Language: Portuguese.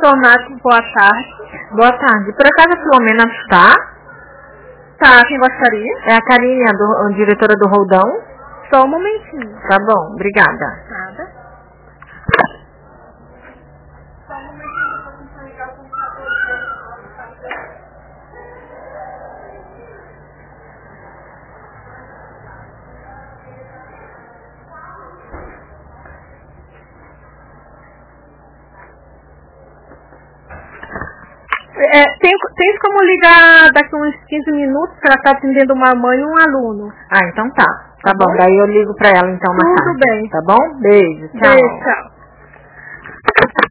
Tornato, boa tarde. Boa tarde. Por acaso a Filomena está? Tá, quem gostaria? É a Karine, a diretora do Roldão. Só um momentinho. Tá bom, obrigada. Nada. Só um momentinho, eu vou tentar ligar o computador. Tem como ligar daqui uns 15 minutos, que ela está atendendo uma mãe e um aluno. Ah, então tá. Tá bom, daí eu ligo pra ela então mais tarde. Tudo bem. Tá bom? Beijo, tchau. Beijo, tchau.